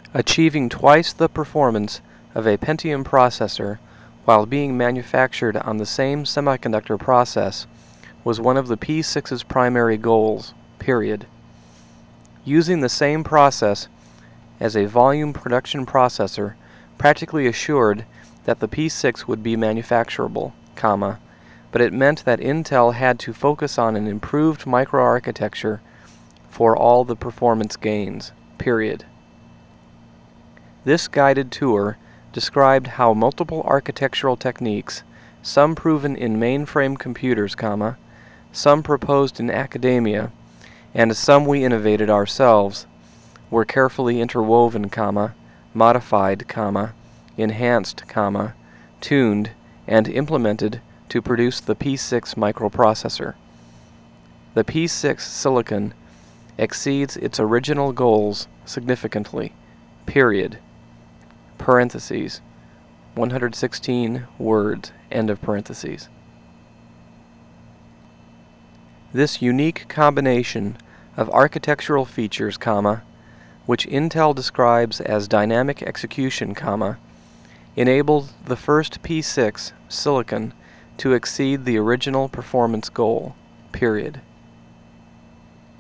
achieving twice the performance of a Pentium processor while being manufactured on the same semiconductor process was one of the P6's primary goals, period. Using the same process as a volume production processor practically assured that the P6 would be manufacturable, but it meant that Intel had to focus on an improved microarchitecture for all the performance gains, period. This guided tour described how multiple architectural techniques, some proven in mainframe computers, some proposed in academia, and some we innovated ourselves, were carefully interwoven, modified, enhanced, tuned, and implemented to produce the P6 microprocessor. The P6 silicon exceeds its original goals significantly, period. Parentheses, 116 words, end of parentheses. This unique combination of architectural features, which Intel describes as dynamic execution, enabled the first P6 silicon to exceed the original performance goal, period.